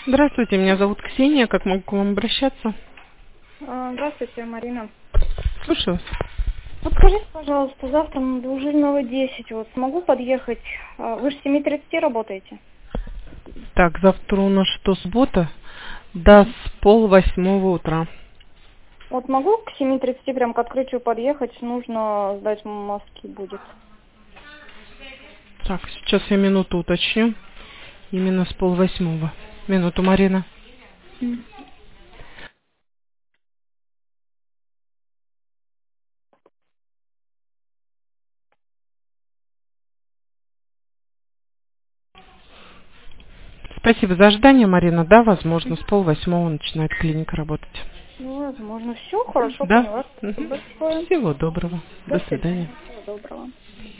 Здравствуйте, меня зовут Ксения. Как могу к вам обращаться? Здравствуйте, Марина. Слушаю вас. Вот скажите, пожалуйста, завтра на Двужильного 10, вот смогу подъехать? Вы же с 7:30 работаете? Так, завтра у нас что, суббота? Да, с 7:30 утра. Вот могу к 7:30 прям к открытию подъехать? Нужно сдать мазки будет. Так, сейчас я минуту уточню. Именно с 7:30. Минуту, Марина. Спасибо за ожидание, Марина. Да, возможно, с 7:30 начинает клиника работать. Ну, возможно. Все, хорошо, Да? поняла. Спасибо большое. Всего доброго. До До свидания. свидания. Всего доброго.